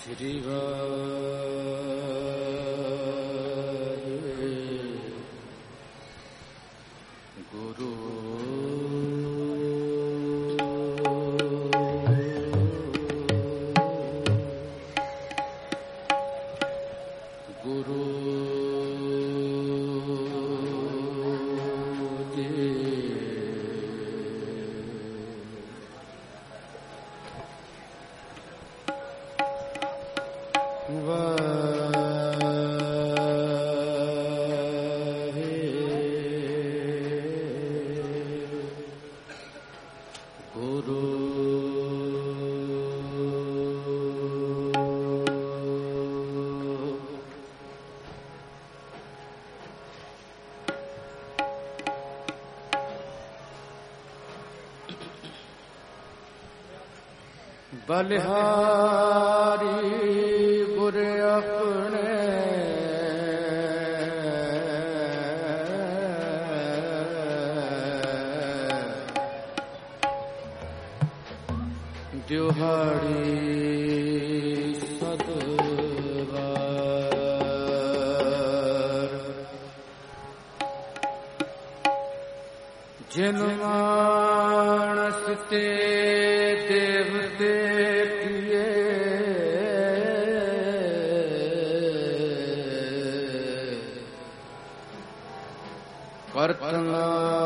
श्री गुरु गुरु बलिहारी गुर अपने दिहाड़ी सदवार जिन मानस ते देवते करतना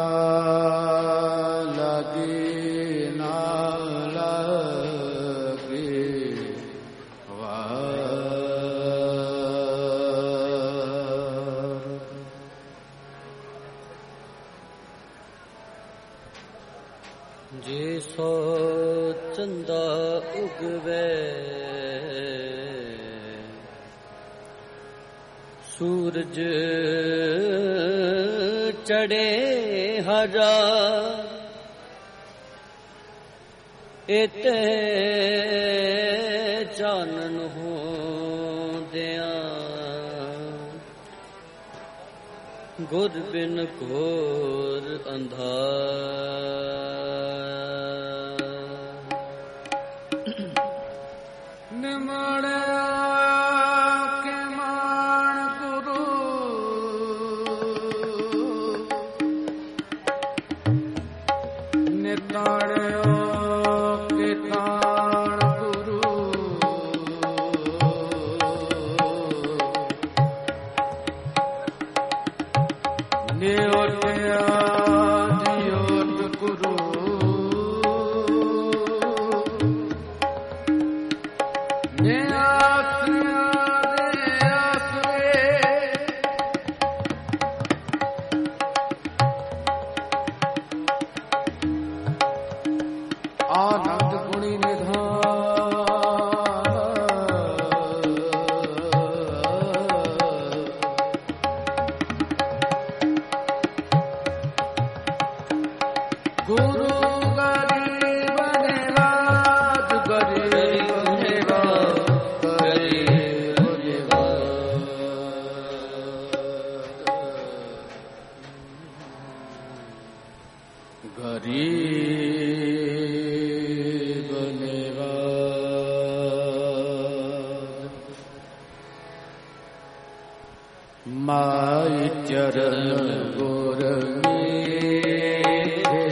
लगी ना लगी जे सो चंदा उगवे सूरज चढ़े हरा इते चानन हो दिया गुर बिन घोर अंधार निमड़ के मान गुरु निताड़ो के ताण गुरु नियोटया दियोट गुरु आनंद गुणी निधान गुरु गरीब निवाज गरीब निवाज गरीब निवाज गरीब माई चरण गुर मीठे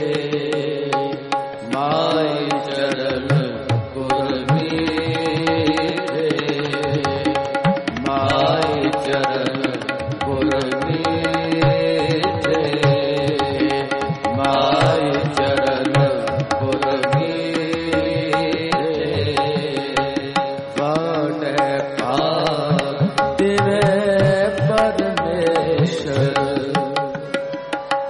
माई चरण गुर मीठे माई चरण गुर मीठे माई चरण गुर मीठे बड़े पाप तेरे परमेश्वर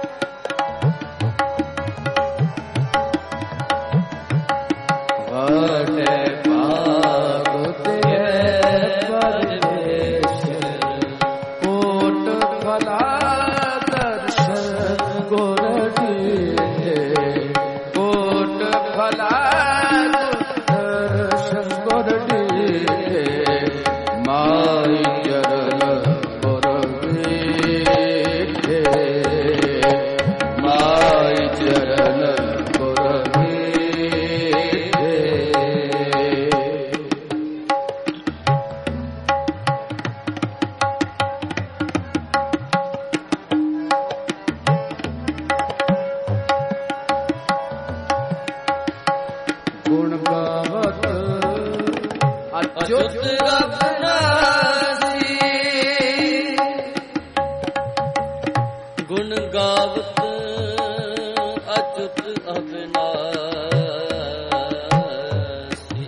ਅਚੁੱਤ ਅਬਨਾਸੀ ਗੁਣ ਗਾਵਤ ਅਚੁੱਤ ਅਬਨਾਸੀ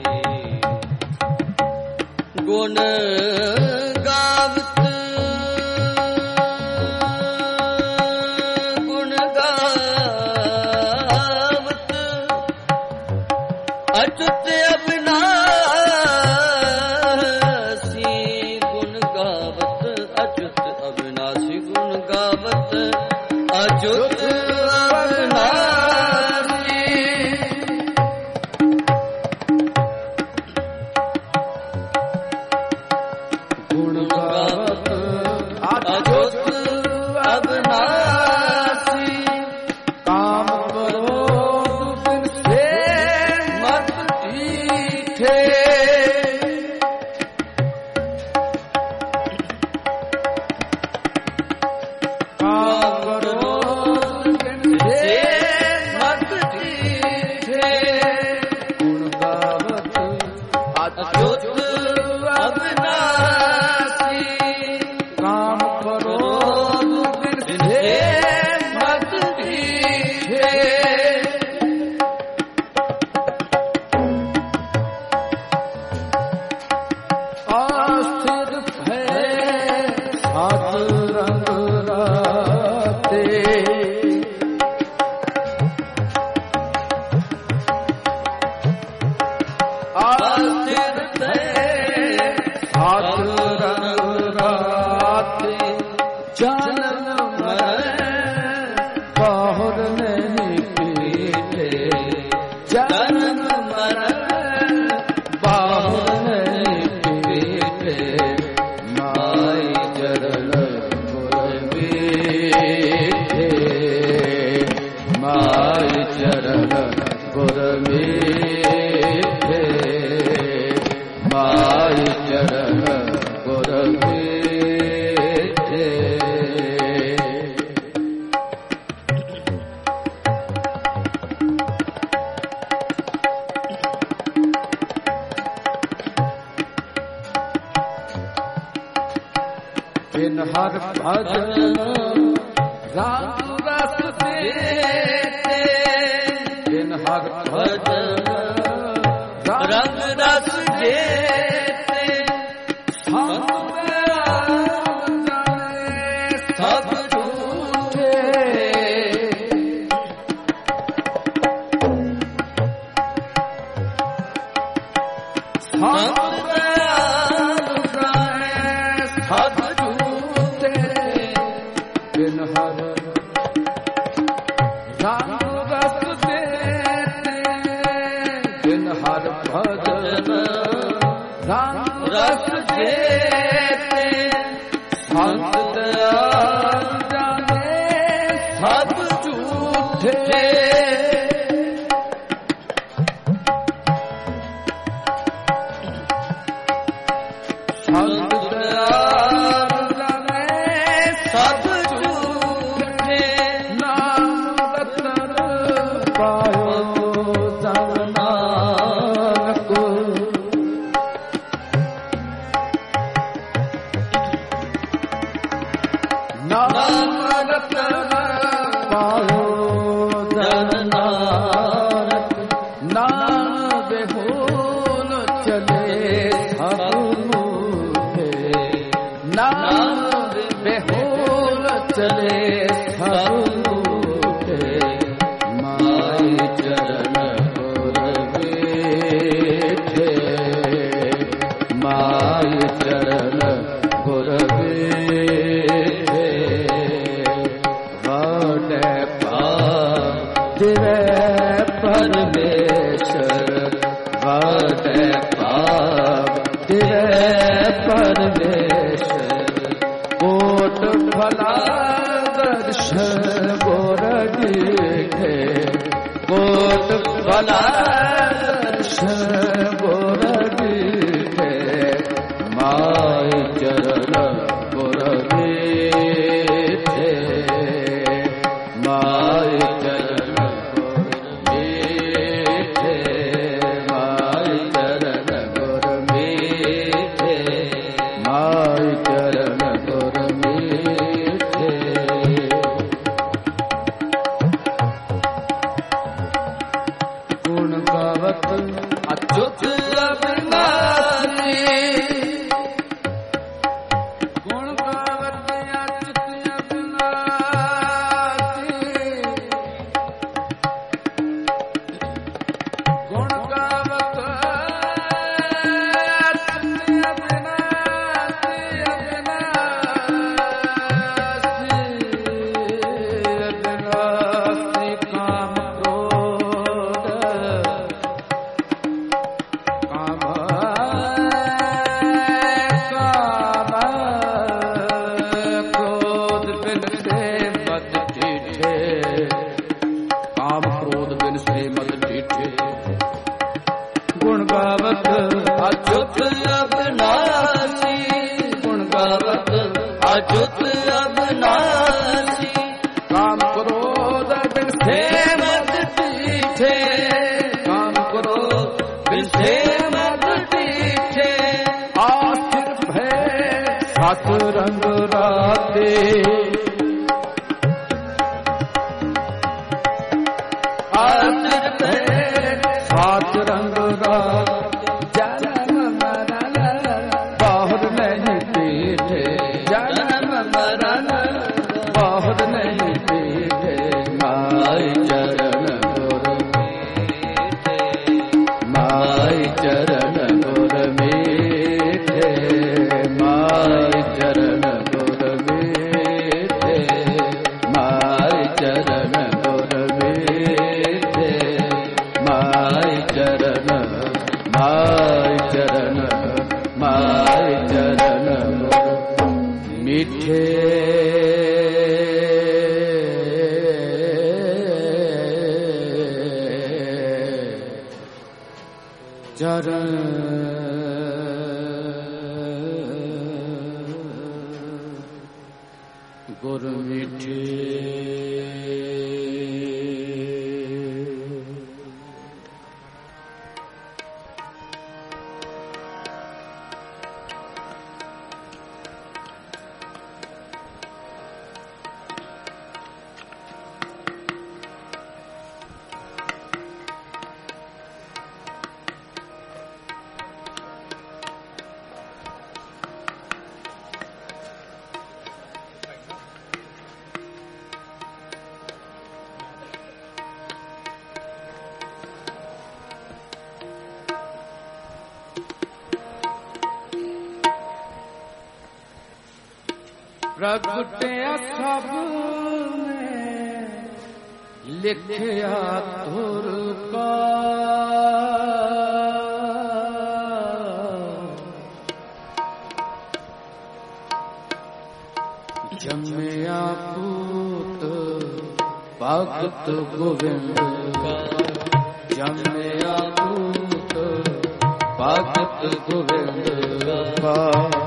ਗੁਣ ਗਾਵਤ ਅਚੁੱਤ ਅਬਨਾਸੀ ਗੁਣ ਗਾਵਤ ਅਚੁੱਤ ਅਬਨਾਸੀ ਗੁਣ ਗਾਵਤ ਅਚੁੱਤ ਅਬਨਾਸੀ ਗੁਣ ਗਾਵਤ ਅਚੁੱਤ ਅਬਨਾਸੀ ਕਾਮ ਕਰੋ ਦੁਖ ਸੇ ਮਤ ਢੀਠੇ ਕਾਮ ਕਰੋ ਦੁਖ ਸੇ ਮਤ ਢੀਠੇ ਗੁਣ ਗਾਵਤ ਅਚੁੱਤ ਅਬਨਾਸੀ ਕਾਮ ਕਰੋ ਦੁਖ ਸੇ ਮਤ ਢੀਠੇ ਆਸਥਿਰ ਹੈ ਸਤ ਰੰਗ ਰਾਤੇ ਆਸਥਿਰ ਹੈ ਸਤ ਰੰਗ ਰਾਤੇ ਜਨਮ ਮਰਨ ਬਾਹੁਰ ਨਹੀਂ ਪੀਠੇ ਜਨਮ ਮਰਨ ਬਾਹੁਰ ਨਹੀਂ ਪੀਠੇ ਮਾਈ ਚਰਨ ਗੁਰ ਮੀਠੇ ਮਾਈ ਚਰਨ ਗੁਰ ਮੀਠੇ ਮਾਈ ਚਰਨ ਗੁਰ ਮੀਠੇ ਬਿਨ ਹਰ ਭਜਨ ਰਾਮ ਰਸ ਦੇਤੇ ਬਿਨ ਹਰ ਭਜਨ ਰੰਗ ਰਸ ਜੇਤੇ ਸਭ ਜਾਣੇ ਸਭ ਝੂਠੇ ਸਭ ਜਾਣੇ ਸਭ ਝੂਠੇ ਬਿਨ ਹਰ ਰਾਮ ਰਸ ਦੇਤੇ ਬਿਨ ਹਰ ਭਜਨ ਰਾਮ ਰਸ ਜੇਤੇ ਸੰਤ ਜਾਣੇ ਸਭ ਝੂਠੇ ਸੰਤ ਜਾਣੇ ਸਭ ਝੂਠੇ ਨਾਮ ਰਤਨ ਪਾਇਓ ਜਨ ਨਾਨਕ ਨਾਮ ਰਤਨ ਪਾਇਓ ਜਨ ਨਾਨਕ ਨਾਮ ਬਿਹੁਲ ਚਲੇ ਸਭ ਮੂਠੇ ਨਾਮ ਬਿਹੁਲ ਚਲੇ ਸਭ ਮੂਠੇ ਮਾਈ ਚਰਨ ਗੁਰ ਮੀਠੇ ਮਾਈ ਚਰਨ ਗੁਰ ਮੀਠੇ ਵਾਡੇ ਪਾਪ ਦਿਵੇ ਪਰਮੇਸ਼ਰ ਵਾਡੇ ਪਾਪ ਦਿਵੇ ਪਰਮੇਸ਼ਰ ਕੋਟ ਭਲਾ ਦਰਸ਼ਨ ਗੁਰ ਦੀਠੇ ਕੋਟ ਭਲਾ ਦਰਸ਼ਨ ਗੁਰ ਦੀਠੇ ਮਾਈ ਚਰਨ ਗੁਰ ਮੀਠੇ ਮਾਈ ਚਰਨ ਗੁਰ ਮੀਠੇ ਮਾਈ ਚਰਨ ਗੁਰ ਅਚੁੱਤ ਅਬਨਾਸੀ ਗੁਣ ਗਾਵਤ ਅਚੁੱਤ ਅਬਨਾਸੀ ਕਾਮ ਕ੍ਰੋਧ ਬਿਨਸੇ ਮਦ ਟੀਠੇ ਕਾਮ ਕ੍ਰੋਧ ਬਿਨਸੇ ਮਦ ਟੀਠੇ ਆਸਥਿਰ ਭੈ ਸਤ ਰੰਗ ਰਾਤੇ ਆਸਰ ਭੈ ਸਤ ਰੰਗ ਰਾਤ ਜਨਮ ਮਰਨ ਬਾਹਰ ਨਹੀਂ ਪੀਠੇ ਜਨਮ ਮਰਨ ਬਾਹਰ ਨਹੀਂ ਪੀਠੇ ਮਾਈ ਚਰਨ ਗੁਰ ਮਾਈ ਚਰਨ ਗੁਰ ਮੀਠੇ ਮਾਈ ਚਰਨ ਗੁਰ ਮੀਠੇ ਮਾਈ ਚਰਨ ਗੁਰ ਮੀਠੇ ਮਾਈ ਚਰਨ ਗੁਰ ਮਿੱਠੇ ਚਰਨ ਗੁਰ ਮਿੱਠੇ ਪ੍ਰਗਟਿਆ ਸਭ ਨੇ ਲਿਖਿਆ ਧੁਰ ਕਾ ਜੰਮਿਆ ਪੂਤ ਭਗਤ ਗੋਬਿੰਦ ਕਾ ਜੰਮਿਆ ਪੂਤ ਭਗਤ ਗੋਬਿੰਦ ਕਾ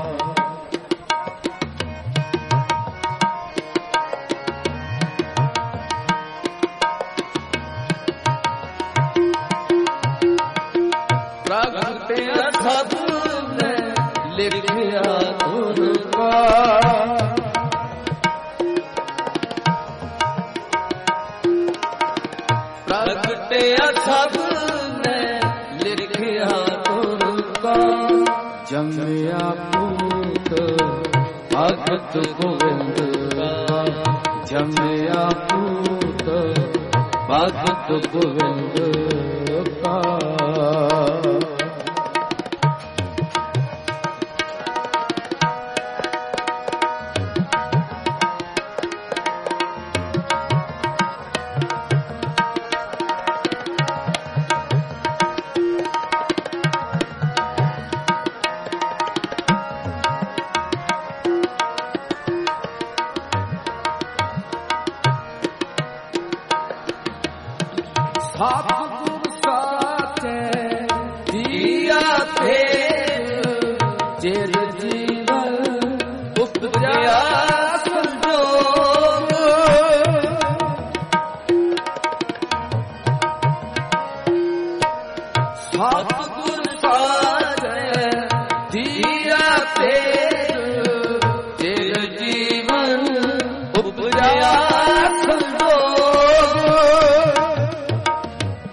ਪ੍ਰਗਟਿਆ ਸਭ ਨੇ ਲਿਖਿਆ ਧੁਰ ਕਾ ਪ੍ਰਗਟਿਆ ਸਭ ਨੇ ਲਿਖਿਆ ਧੁਰ ਕਾ ਜੰਮਿਆ ਪੂਤ ਭਗਤ ਗੋਬਿੰਦ ਕਾ ਜੰਮਿਆ ਪੂਤ ਭਗਤ ਗੋਬਿੰਦ ਕਾ ਸਤਿਗੁਰ ਸਾਚੇ ਦੀਆ ਤੇ ਚਿਰ ਜੀਵਨ ਉਪਜਿਆ ਸੰਜੋਗ ਸਤਿਗੁਰ ਸਾਚੇ ਦੀਆ ਤੇ ਚਿਰ ਜੀਵਨ ਉਪਜਿਆ ਸੰਜੋਗ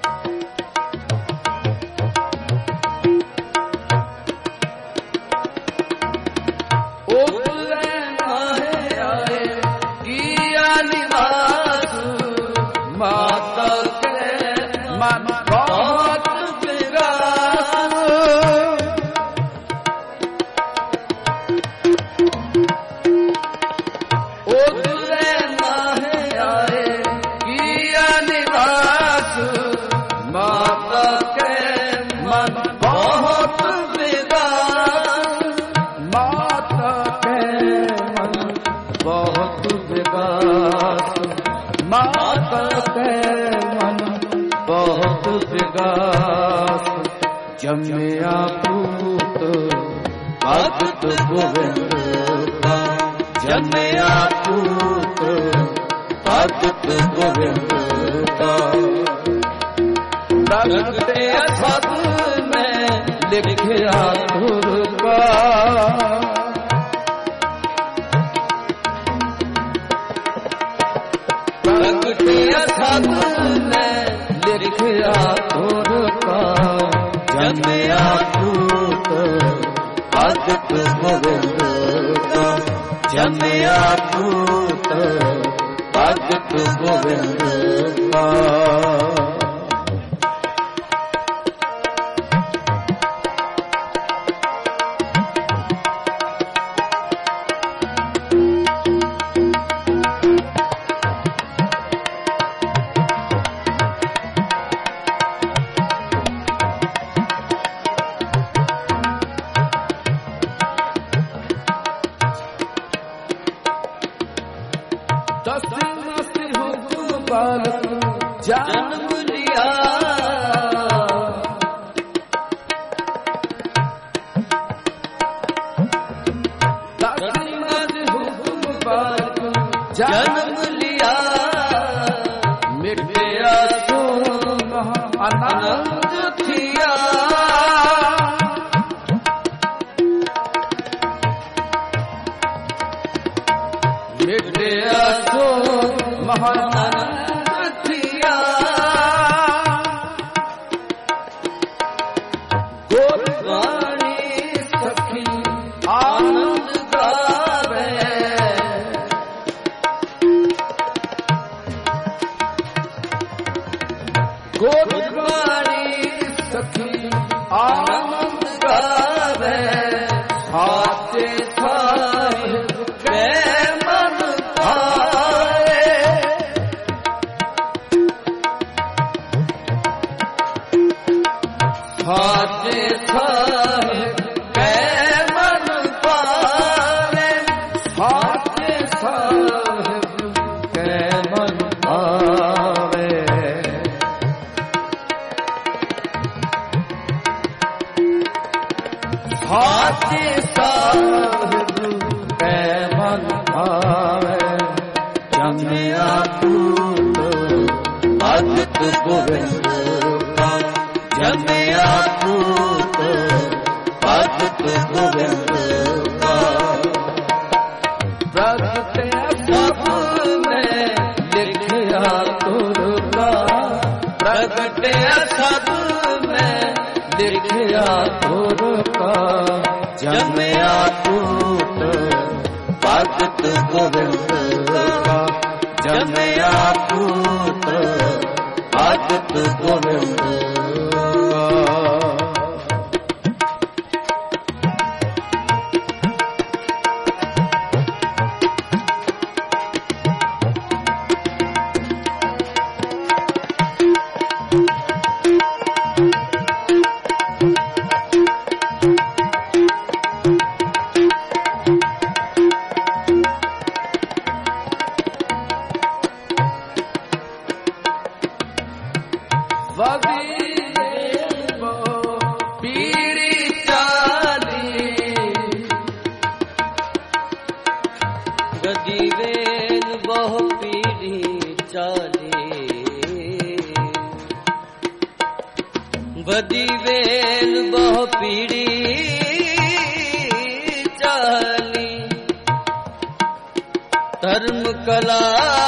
ਪੂਤ ਭਗਤ ਗੋਬਿੰਦ ਕਾ ਜਨਮਿਆ ਪੂਤ ਭਗਤ ਗੋਬਿੰਦ ਕਾ ਪ੍ਰਗਟਿਆ ਸਭ ਮੈਂ ਲਿਖਿਆ ਤੁਰ ਕਾ ਪ੍ਰਗਟਿਆ ਸਭ ਮੈਂ ਲਿਖਿਆ ਤੁਰ ਕਾ ਜਨਮਿਆ ਪੂਤ ਭਗਤ ਗੋਬਿੰਦ ਕਾ ਜਨਮਿਆ ਪੂਤ ਭਗਤ ਗੋਬਿੰਦ ਕਾ ਜਨਮ ਲਿਆ ਜਨਮ ਲਿਆ ਮਿਟਿਆ ਸੋ ਮਹਾ ਆਨੰਦ ਥਿਆ ਮਿਟਿਆ ਸੋ ਮਹਾ ਗੁਰਬਾਣੀ ਸਖੀ ਆਨੰਦ ਗਾਵੇ ਸਾਚੇ ਸਾਹਿਬ ਕੈ ਮਨ ਭਾਏ ਸਾਚੇ ਸਾਹਿਬ ਕੈ ਮਨ ਭਾਵੇ ਸਾਚੇ ਸਾਹਿਬ ਕੈ ਮਨ ਭਾਵੇ ਸਾਚੇ ਸਾਹਿਬ ਕੈ ਮਨ ਭਾਵੇ ਜਨਮਿਆ ਪੂਤ ਭਗਤ ਗੋਬਿੰਦ ਕਾ ਜਨਮਿਆ ਪੂਤ ਭਗਤ ਗੋਬਿੰਦ ਕਾ ਪ੍ਰਗਟਿਆ ਸਭ ਮੈਂ ਲਿਖਿਆ ਤੁਰ ਕਾ ਪ੍ਰਗਟਿਆ ਸਭ ਮੈਂ ਲਿਖਿਆ ਤੁਰ ਕਾ ਜਨਮਿਆ ਪੂਤ ਭਗਤ ਗੋਬਿੰਦ ਕਾ ਜਨਮਿਆ ਪੂਤ ਭਗਤ ਗੋਬਿੰਦ ਕਾ ਗਦੀ ਵੇਲ ਬਹੁ ਪੀੜੀ ਚਾਲੀ ਬਦੀ ਵੇਲ ਬਹੁ ਪੀੜੀ ਚਾਲੀ ਧਰਮ ਕਲਾ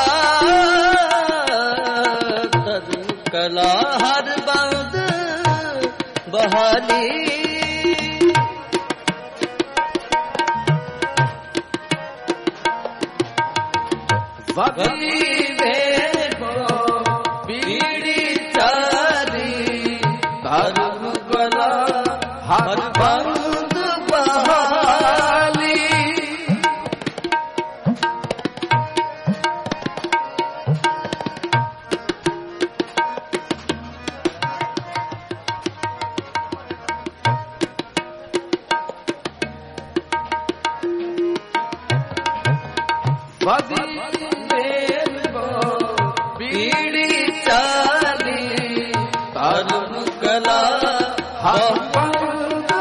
ਹਰ ਬੰਦ ਬਹਾਲੀ ਬਦੀ ਵੇਲ ਬਹੁ ਪੀੜੀ ਚਾਲੀ ਧਰਮ ਕਲਾ ਹਰ ਬੰਦ ਬਹਾਲੀ ਬਦੀ ਵੇਲ ਬਹੁ ਪੀੜੀ ਚਾਲੀ ਧਰਮ ਕਲਾ ਹਰ ਬੰਦ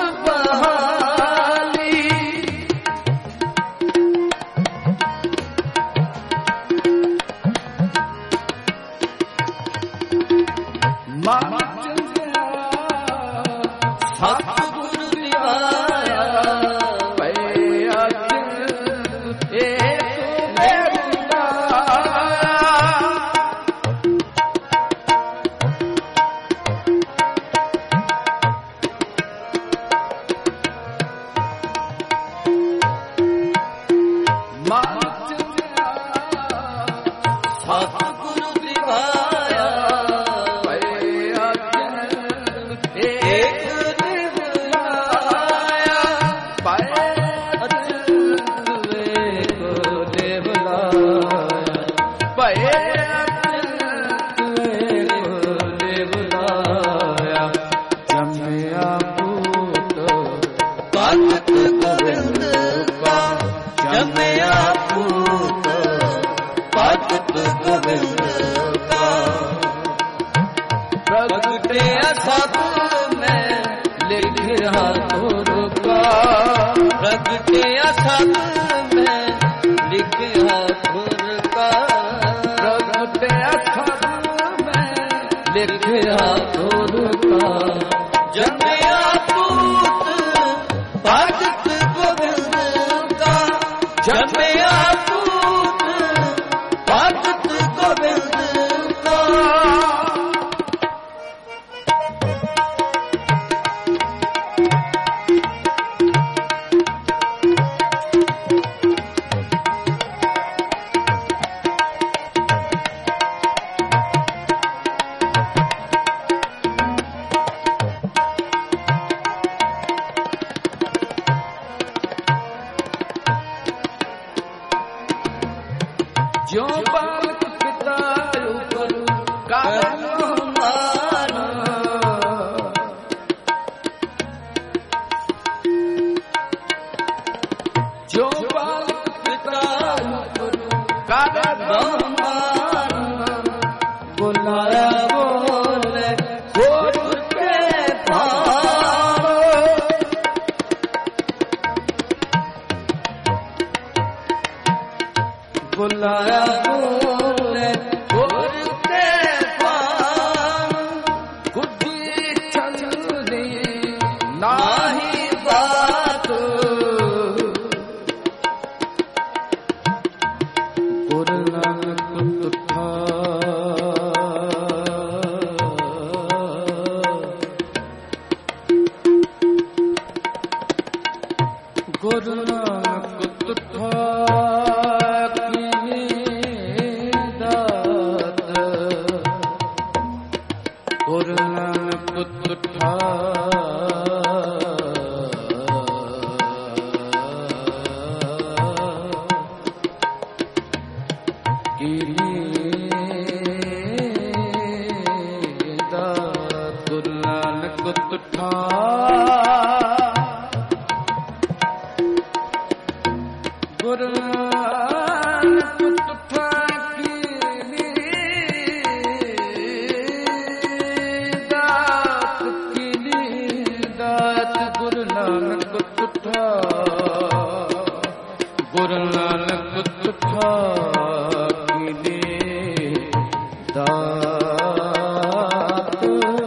ਮਨ ਚੁਣਿਆ ਸਤਿਗੁਰੂ ਦਿਵਾਇਆ ਭਏ ਅਚਲ ਏਕ ਨਿਵਲਾਇਆ ਭਏ ਅਚਲ ਵੇਖੋ ਦੇਵਲਾਇਆ ਭਏ ਅਚਲ ਵੇਖੋ ਦੇਵਲਾਇਆ ਜੰਮਿਆ ਪੂਤ ਭਗਤ ਗੋਬਿੰਦ ਕਾ ਜੰਮਿਆ ਪੂਤ ਭਗਤ ਗੋਬਿੰਦ ਕਾ ਪ੍ਰਗਟਿਆ ਸਤ ਮੈਂ ਲਿਖਿਆ ਤੁਰ ਕਾ ਪ੍ਰਗਟਿਆ ਸਤ ਮੈਂ ਲਿਖਿਆ ਗੁਰ ਕਾ ਪ੍ਰਗਟਿਆ ਸਤ ਮੈਂ ਲਿਖਿਆ ਤੁਰ ਕਾ ਜੰਮਿਆ ਪੂਤ ਭਗਤ ਗੋਬਿੰਦ ਕਾ ਜੰਮਿਆ ਪੂਤ ਭਗਤ ਗੋਬਿੰਦ ਕਾ ਜੋ ਬਾਲਕ ਪਿਤਾ ਉਪਰ ਕਾਰਨ ਮਾਨ ਜੋ ਬਾਲਕ ਪਿਤਾ ਉਪਰ ਕਾਰਨ ਬੁਲਾਇਆ ਬੋਲੇ ਗੁਰ ਕੇ ਭਾਵ ਬੁਲਾਇਆ ਬੋਲੇ ਗੁਰ ਕੇ ਭਾਵ ਗੁੱਡੀ ਚਲਦੀ ਨਾਹੀ ਬਾਤ ਗੁਰ ਨਾਨਕ ਤੁਠਾ ਗੁਰ ਨਾਨਕ ਤੁਠਾ ਕੀ ਦਾਤ ਗੁਰ ਨਾਨਕ ਤੁਠਾ ਕੀ ਦਾਤ ਗੁਰ ਨਾਨਕ ਤੁਠਾ ਗੁਰ ਨਾਨਕ ਤੁਠਾ ਕੀ ਦਾਤ ਗੁਰ ਨਾਨਕ ਤੁਠਾ ਗੁਰ ਨਾਨਕ ਤੁਠਾ ਕੀ ਦਾਤ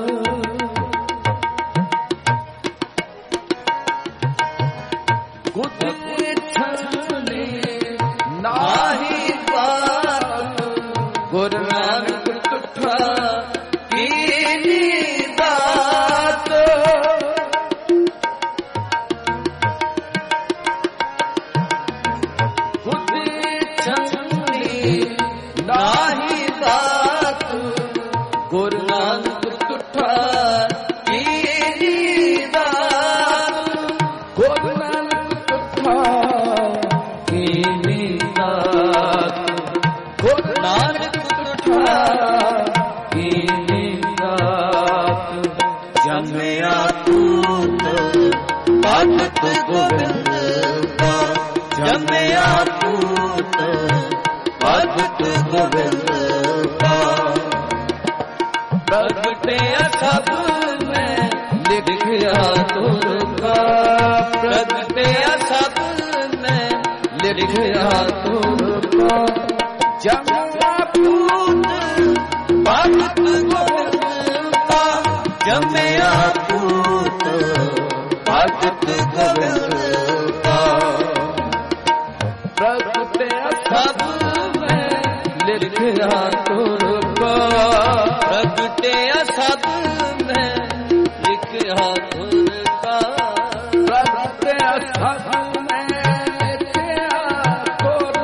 ਗੁੱਡੀ ਛਲਨੀ ਨਾਹੀ ਬਾਤ ਗੁਰ ਨਾਨਕ ਤੁਠਾ ਕੀ ਦਾਤ ਗੁੱਡੀ ਛਲਨੀ ਨਾਹੀ ਬਾਤ ਗੁਰ ਨਾਨਕ ਤੁਠਾ ਕੀ ਦਾਤ ਗੁਰ ਨਾਨਕ ਤੁਠਾ ਕੀ ਦਾਤ ਗੁਰ ਨਾਨਕ ਤੁਠਾ ਕੀ ਦਾਤ ਜੰਮਿਆ ਪੂਤ ਭਗਤ ਗੋਬਿੰਦ ਕਾ ਜੰਮਿਆ ਪੂਤ ਭਗਤ ਗੋਬਿੰਦ ਕਾ ਪ੍ਰਗਟਿਆ ਸਭ ਮੈਂ ਲਿਖਿਆ ਤੁਰ ਕਾ ਪ੍ਰਗਟਿਆ ਸਭ ਮੈਂ ਲਿਖਿਆ ਤੁਰ ਕਾ ਜੰਮਿਆ ਪੂਤ ਭਗਤ ਗੋਬਿੰਦ ਕਾ ਜੰਮਿਆ ਪੂਤ ਭਗਤ ਗੋਬਿੰਦ ਕਾ ਪ੍ਰਗਟਿਆ ਸਭ ਮੈਂ ਲਿਖਿਆ ਤੁਰ ਕਾ ਪ੍ਰਗਟਿਆ ਸਭ ਮੈਂ ਲਿਖਿਆ ਤੁਰ ਕਾ ਪ੍ਰਗਟਿਆ ਸਭ ਮੈਂ ਲਿਖਿਆ ਤੁਰ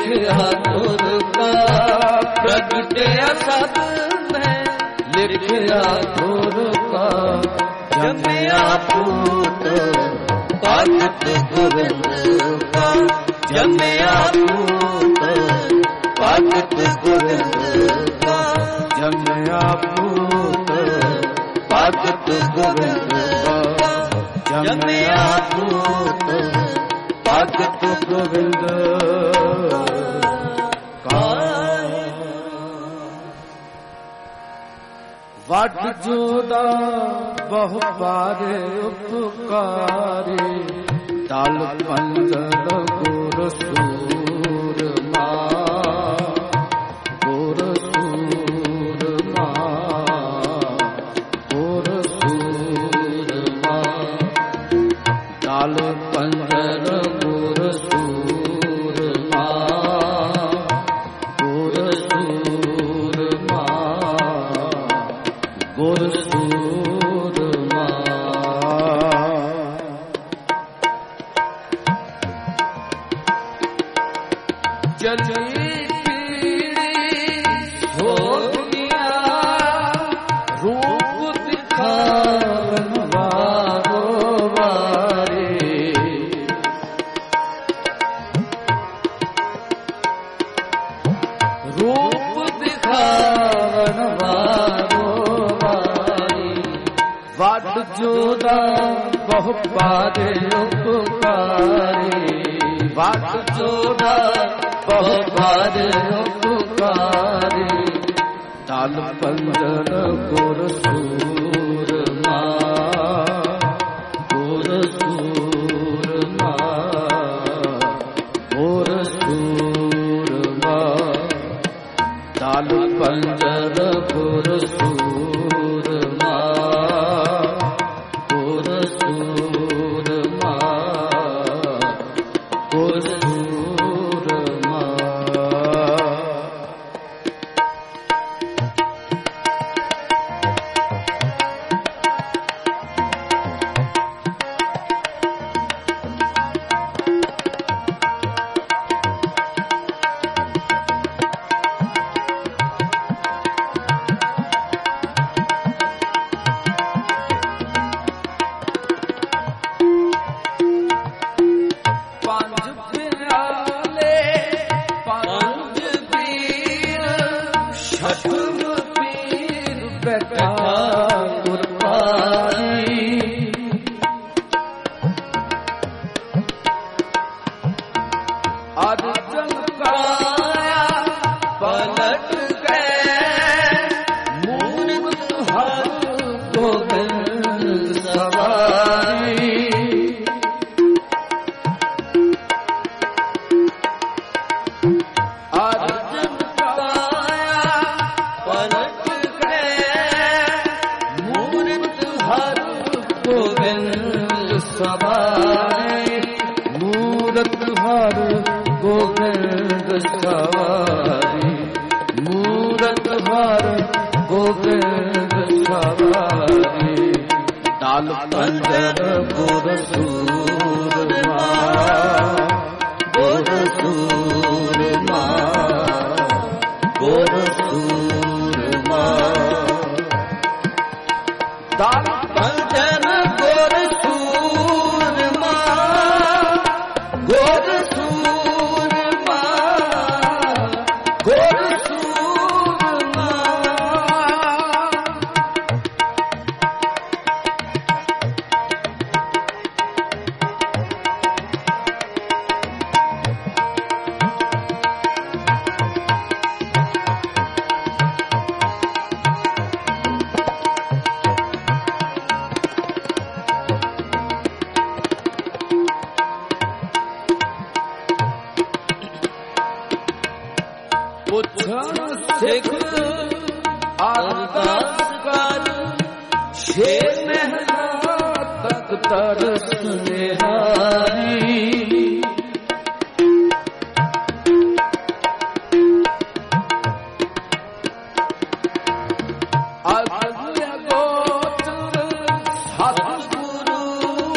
लिखिया तुर का प्रगटिया सत में लिखिया तुर का जमिया पूत भगत गोविंद का जमिया पूत भगत गोविंद का जमिया पूत भगत गोविंद का जमिया पूत भगत गोविंद का वट जोदा बहु पारे उपकारी दल पंजन गुर सूरमा गुर सूरमा गुर सूरमा दल पंजन गुर सूरमा गुर सूरमा गुर सूरमा चली हो गया रूप दिखावन वारो वारे रूप दिखावन वारो वट जोदा बहु पारे उपकारी वट जोदा बहु पारे उपकारी दल पंजन गुर सूरमा गुर सूरमा गुर सूरमा दल पंजन गुर सूरमा गुर सूरमा गुर सूरमा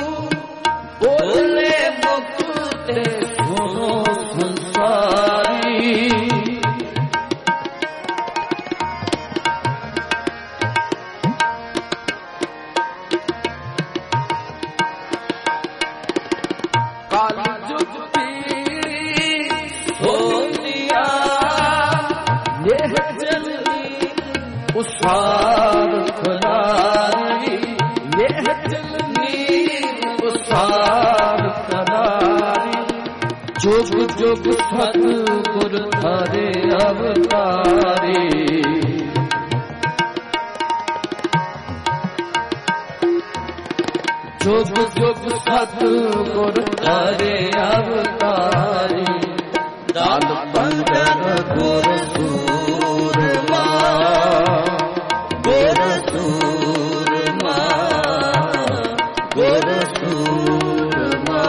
बोले मुक्त सुनो संसारी सार खिलारी, यह चलनी सार खिलारी। जुग जुग सतगुर थारे अवतारी, जुग जुग सतगुर थारे अवतारी। दान बंदन गुर सूरमा, गुर सूरमा, गुर सूरमा।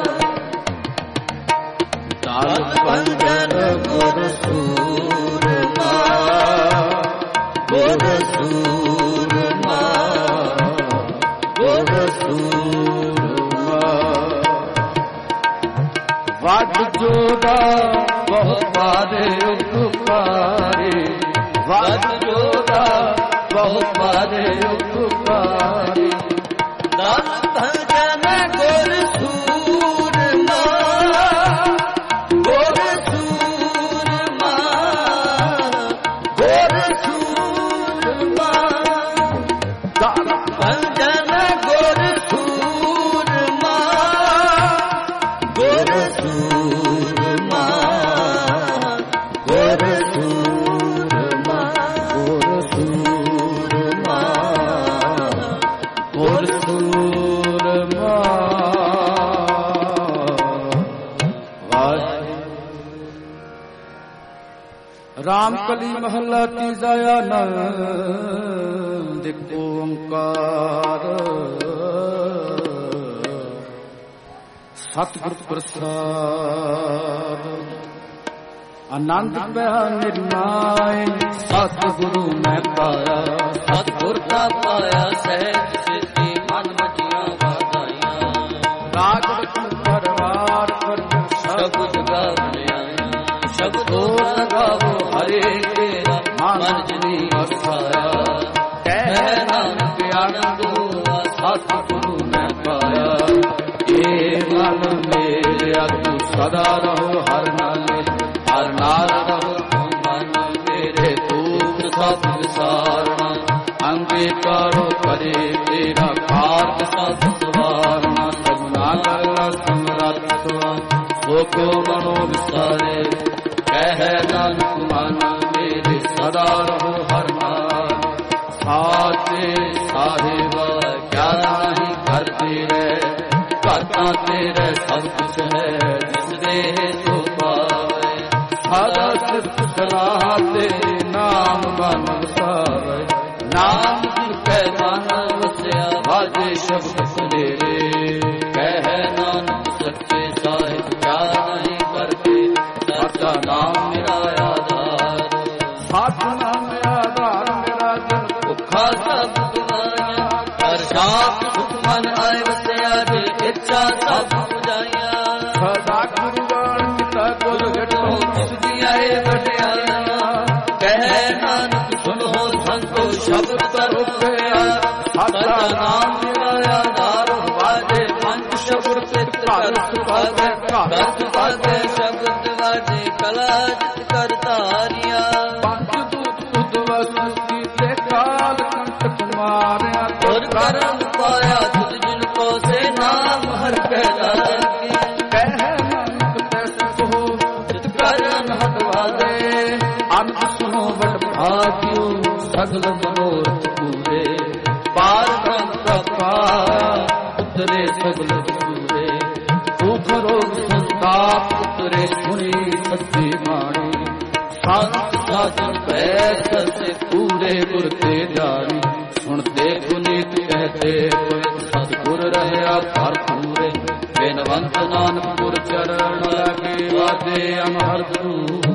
दान बंदन गुर सूरमा, गुर सूरमा, गुर सूरमा। वड जोड़ा बहुत पारे उपकारे, वड जोड़ा बहुत पारे उपकारे। दान भजन गुर सूरमा, गुर सूरमा, गुर सूरमा। दान भजन गुर सूरमा, गुर सूरमा, गुर सूरमा, गुर सूरमा, गुर सूरमा। रामकली महला तीजा आनंद ओंकार, सतगुर प्रसाद आनंद बह निर्माय। सतगुरु मैं पाया, सतगुर का पाया सहज सिद्धि मन मटिया वाधाइया। राज परिवार पर शब्द गाया, शब्दो लगावो हरे तेरा मन जनी वसाया। कह नानक आनंदो सतगुरु मैं पाया। ये मन मेरे तू सदा रहो हर नाले, हर नाल रहो तुम मन मेरे। तूत सब विसारना अंगीकारो करे तेरा कार्य सब सवारना। सगुना करना समरथ सो को मनो विसारे। कह नानक मन मेरे सदा रहो हर नाल। साचे साहिब क्या नहीं करते रहे, करता तेरे सब कुछ है जिस दे तो पावे। सदा सिर्फ सलाह तेरे नाम मन वसावे। नाम की पैमाना वसया बाजे शब्द सुनेरे। कह नानक सच्चे साहिब क्या नहीं करते, सच्चा नाम मेरा आधार। सच्चा नाम मेरा आधार, मेरा जन भुखा सब तुम्हारा। हर साथ सुख मन आए वसया जे इच्छा सब बुझाइया। सदा गुरुवान पिता कोल घटो सिद्धियां बढ़िया। कह नानक सुनो संतो शब्द करो गया। सच्चा नाम मेरा आधार, वाजे पंच शब्द चित कर सुभागे। दस भागे शब्द वाजे कला जित कर धारिया। पंच दूत तुद वस्तु कीते काल कंटक मारिया। और करम पाया तुझ जिनको से नाम हर कहलाए। कह नानक तैसे कहो चित करन हटवादे। अंत सुनो बट भाग्यो सगल मनोरथ पूरे। पार ब्रह्म का पाया उतरे सगल पूरे। दुख रोग संताप उतरे सुनी सच्ची वाणी। संत साधन बैठ से पूरे गुर ते जानी। सुनते पुनीत कहते सतगुर रहया भरपूरे। बेनवंत नानक गुर चरण लगे वादे अमहर दूरे।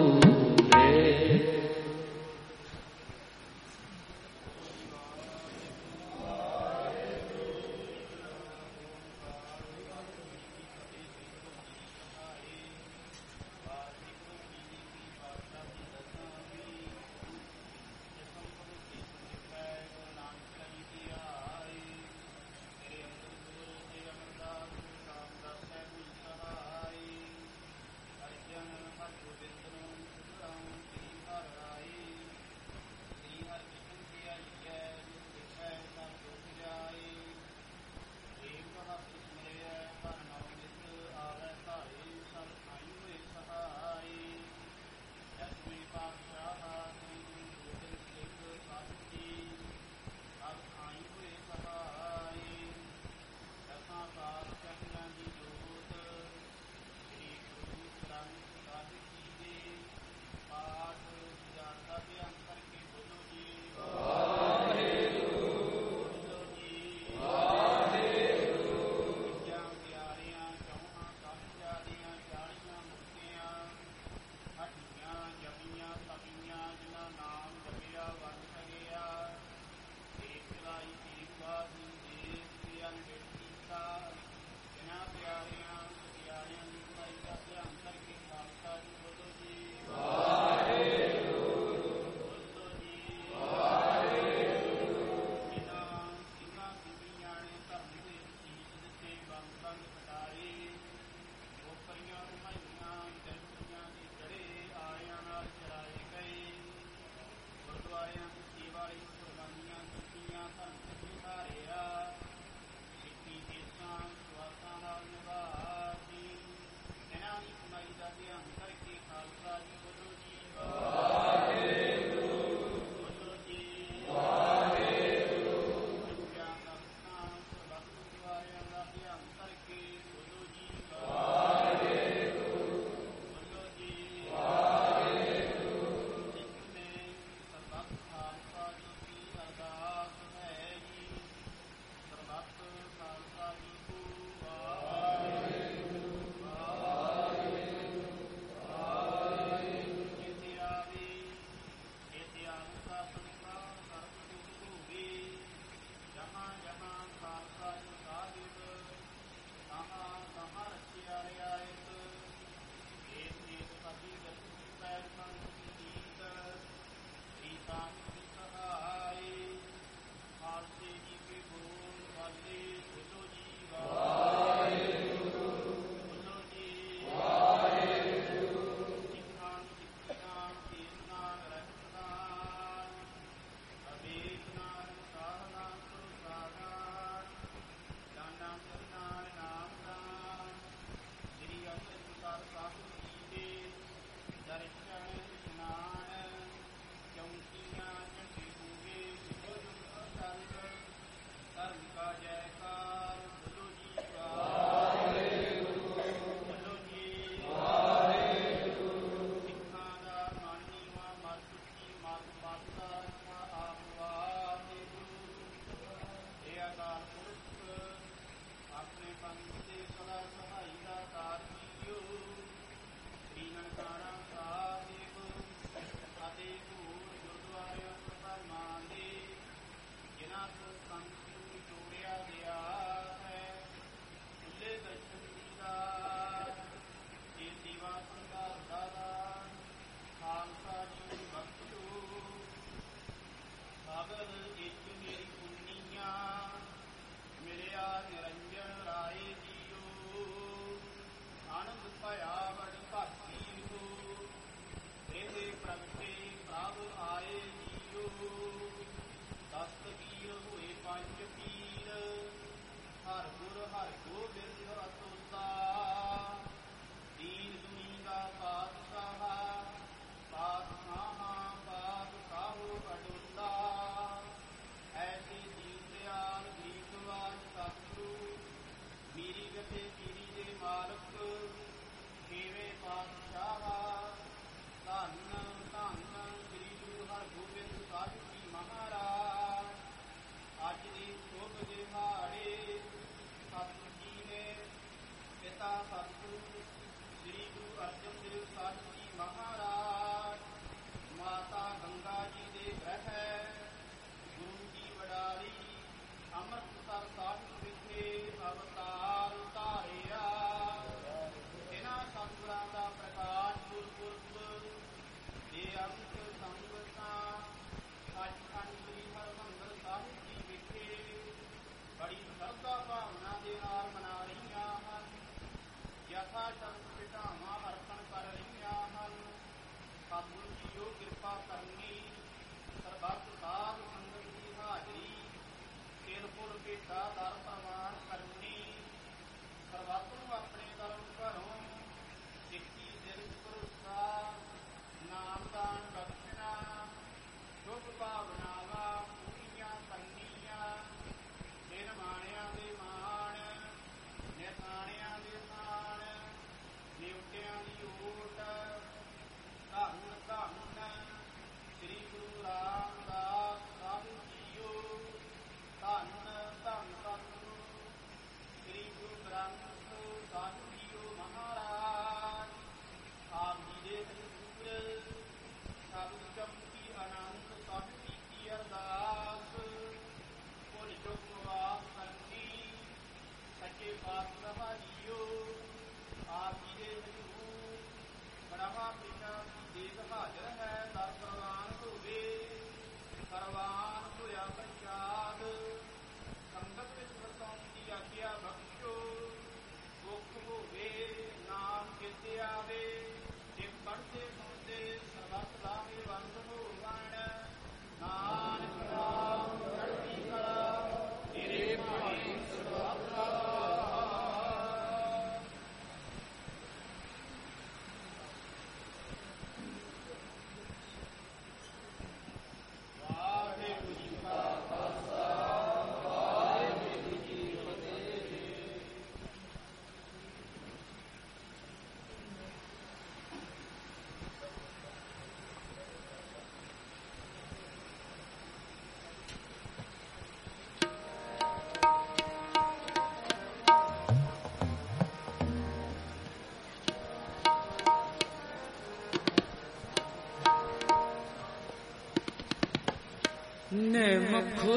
ਨਿਮਖ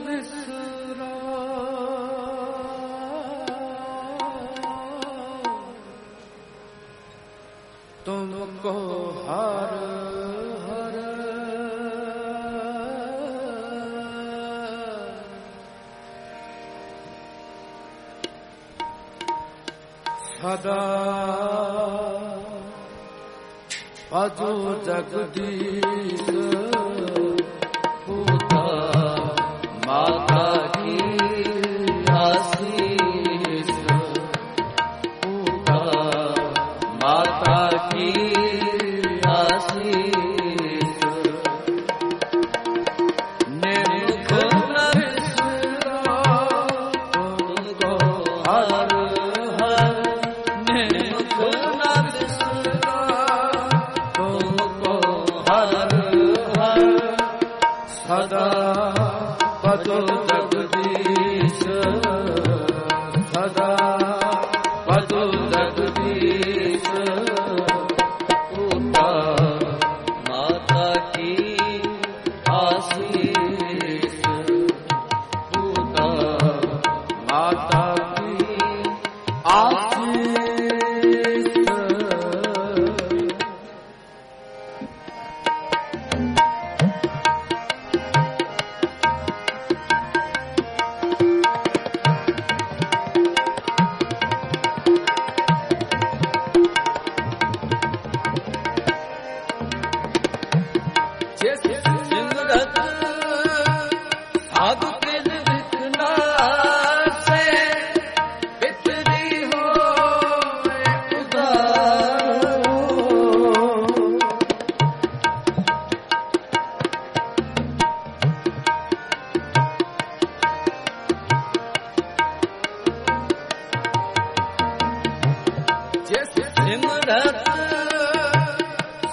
ਲਬਸਰਾ ਤੁਮਕੋ ਹਰ ਹਰ ਸਦਾ ਭਜੋ ਜਗਦੀਸ਼ माता की आशीष पूता माता की आशीष निमुख न बिसरा तुमको हर हर निमुख न बिसरा तुमको हर हर सदा भजो जगदीश सदा भजो जगदीश पूता माता की आशीष पूता माता की आशीष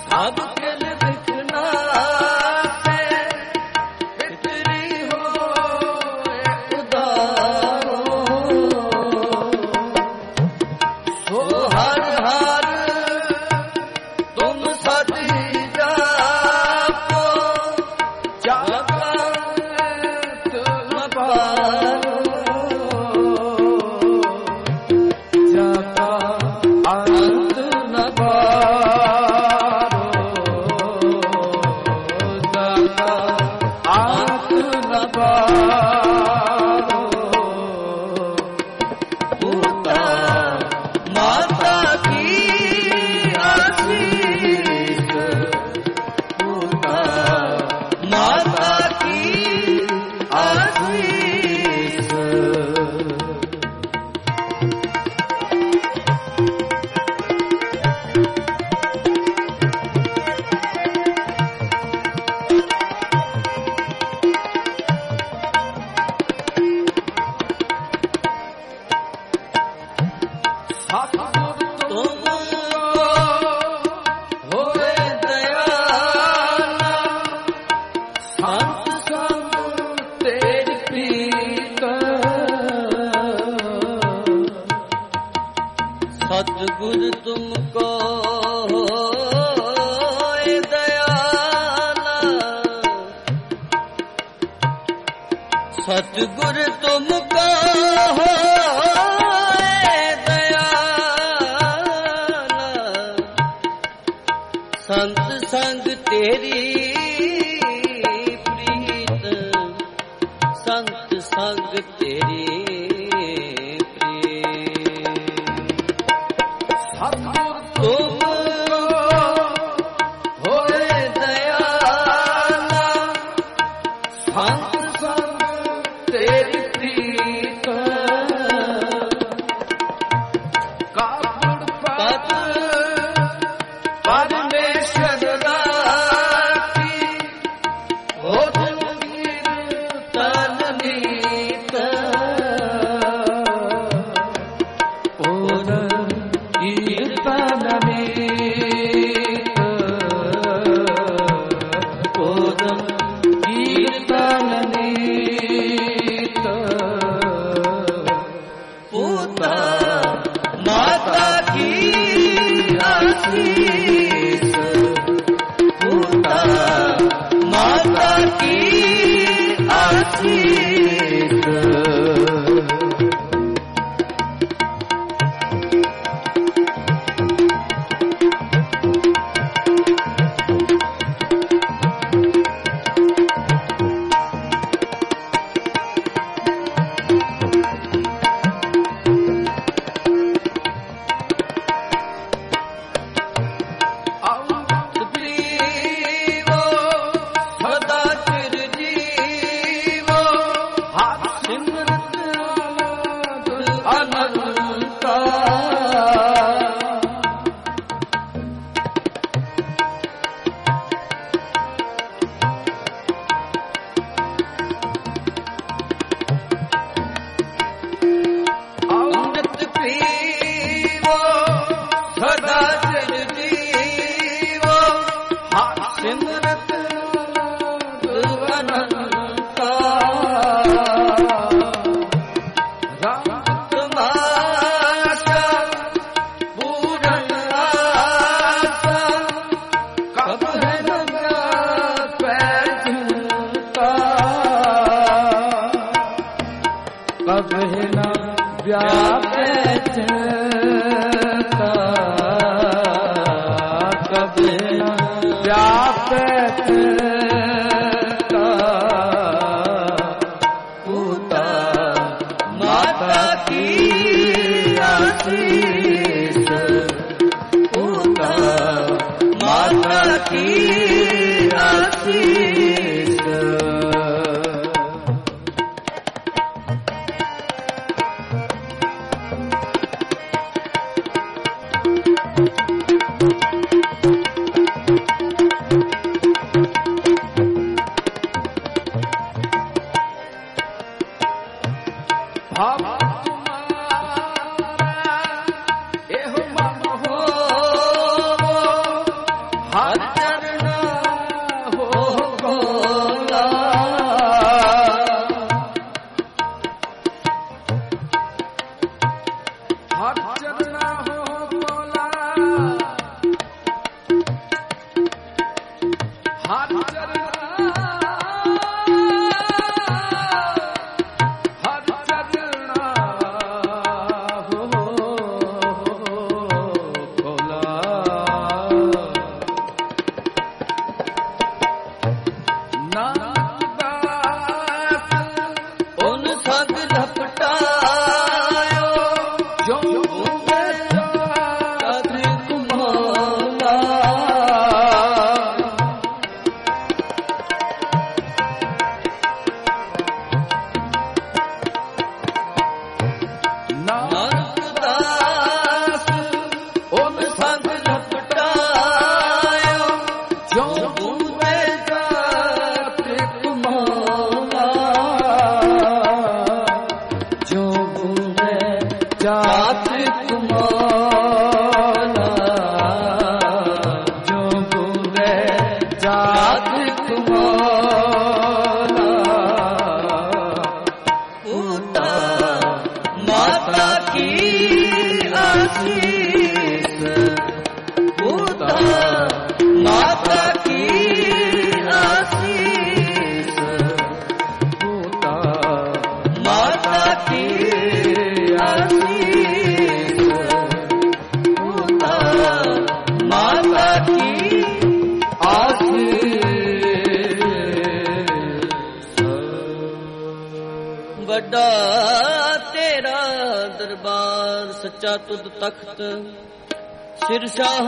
सब सतगुर तुम का हो दयाला, संत संग तेरी प्रीत, संत संग तेरी ਦਰਬਾਰ ਸੱਚਾ ਤੁਧ ਤਖਤ ਸਿਰਸ਼ਾਹ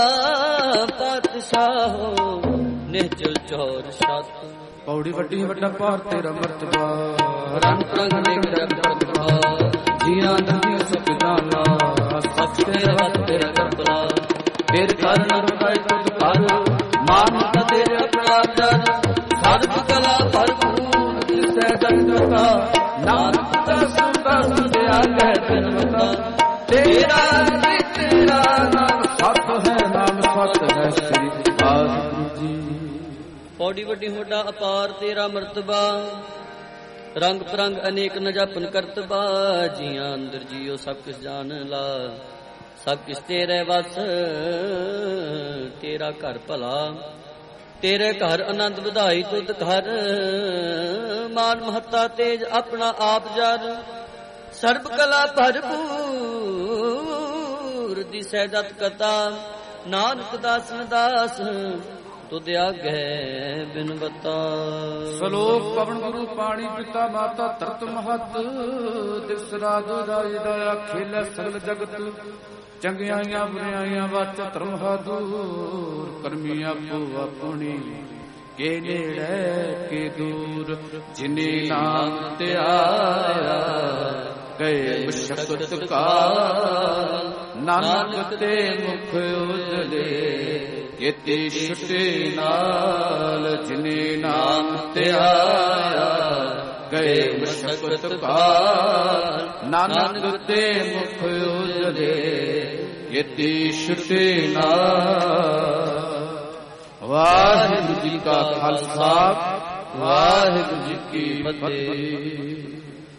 ਪਾਤਸ਼ਾਹੋ ਨਿਹਚਲ ਚੌਰ ਸਤ ਪੌੜੀ ਵੱਡੀ ਵੱਡਾ ਭਾਰ ਤੇਰਾ ਮਰਤਬਾ ਰੰਗ ਰੰਗ ਅਨੇਕ ਰਤਬਾ ਜੀਆਂ ਦੰਦੀ ਸਭ ਨਾਲਾ ਸੱਚ ਤੇਰਾ ਵਤ ਤੇਰਾ ਕਰਬਲਾ ਤੇਰੇ ਕਾਰਨ ਰੁਕਾਈ ਤੁਧ ਕਰ ਮਾਨਤਾ ਤੇਰੇ ਅਪਰਾਧ ਸਰਬ ਕਲਾ ਭਰਪੂਰ ਜਿਸੈ ਜਗਤ ਕਾ ਨਾਨਕ ਦਰਸ਼ਨ ਦਰਸ਼ਨ ਦਿਆ ਕਹਿ ਬਿਨਵਤਾ ਤੇਰਾ ਤੇਰਾ ਨਾਮ ਸਤ ਹੈ ਨਾਮ ਸਤ ਹੈ ਸ੍ਰੀ ਵਾਹਿਗੁਰੂ ਜੀ ਪੌੜੀ ਵੱਡੀ ਵੱਡਾ ਅਪਾਰ ਤੇਰਾ ਮਰਤਬਾ ਰੰਗ ਪਰੰਗ ਅਨੇਕ ਨ ਜਾਪਨ ਕਰਤਬਾ ਜੀਆਂ ਅੰਦਰ ਜੀਓ ਸਭ ਕਿਸ ਜਾਣ ਲਾ ਸਭ ਕਿਸ ਤੇਰੇ ਵਸ ਤੇਰਾ ਘਰ ਭਲਾ ਤੇਰੇ ਘਰ ਆਨੰਦ ਵਧਾਈ ਤੁਧ ਘਰ ਮਾਨ ਮਹੱਤਾ ਤੇਜ ਆਪਣਾ ਆਪ ਜਰ ਸਰਬ ਕਲਾ ਭਰਪੂਰ ਦਿਸੈ ਜਤ ਕਤਾ ਨਾਨਕ ਦਾਸਨ ਦਾਸ ਤੁਧ ਆਗੈ ਬਿਨਵਤਾ ਸ਼ਲੋਕ ਪਵਨ ਗੁਰੂ ਪਾਣੀ ਪਿਤਾ ਮਾਤਾ ਧਰਤ ਮਹਤ ਦਿਵਸ ਰਾਜ ਰਾਜ ਦਾ ਖੇਲੇ ਸਗਲ ਜਗਤ ਚੰਗਿਆਈਆਂ ਬੁਰਿਆਈਆਂ ਵਾਚ ਧਰਮ ਹਾਦੂਰ ਕਰਮੀ ਆਪੋ ਆਪਣੀ ਕੇ ਨੇੜੇ ਕੇ ਦੂਰ ਜਿਨੇ ਨਾਮ ਧਿਆਇਆ ਗਏ ਮੁਸ਼ਕਤ ਕਾਲ ਨਾਨਕ ਤੇ ਮੁਖ ਉਜਲੇ ਕੀਤੀ ਛੁਟੇ ਨਾਲ ਜਿਨੇ ਨਾਮ ਧਿਆਇਆ ਗਏ ਮੁਸ਼ਕਤ ਕਾਲ ਨਾਨਕ ਤੇ ਮੁਖ ਉਜਲੇ ਕੀਤੀ ਛੁਟੇ ਨਾਲ ਵਾਹਿਗੁਰੂ ਜੀ ਕਾ ਖਾਲਸਾ ਵਾਹਿਗੁਰੂ ਜੀ ਕੀ ਫਤਿਹ।